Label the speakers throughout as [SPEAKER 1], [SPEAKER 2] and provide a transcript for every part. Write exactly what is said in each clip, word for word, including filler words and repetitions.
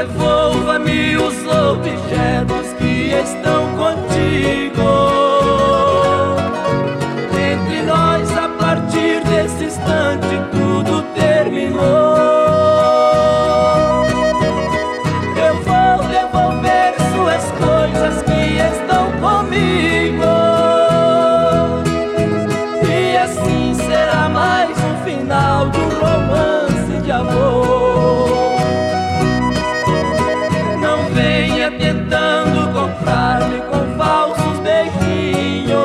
[SPEAKER 1] Devolva-me os objetos que estão contigo. Entre nós, a partir desse instante, tudo terminou. Eu vou devolver suas coisas que estão comigo, e assim será mais um final de um romance de amor. Não venha tentando comprar-me com falsos beijinhos.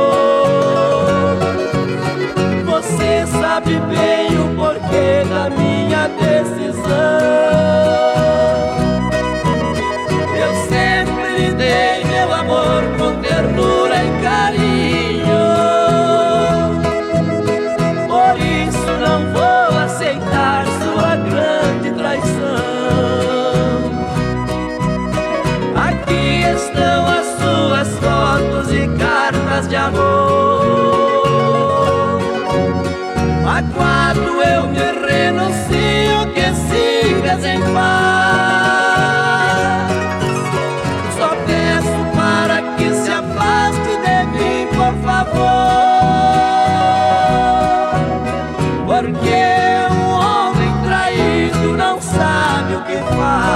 [SPEAKER 1] Você sabe bem o porquê da minha decisão. Eu sempre lhe dei meu amor com ternura e carinho, por isso não vou aceitar sua grande traição. Aqui estão as suas fotos e cartas de amor. Aguardo eu me renuncio, que sigas em paz. Só peço para que se afaste de mim, por favor, porque um homem traído não sabe o que faz.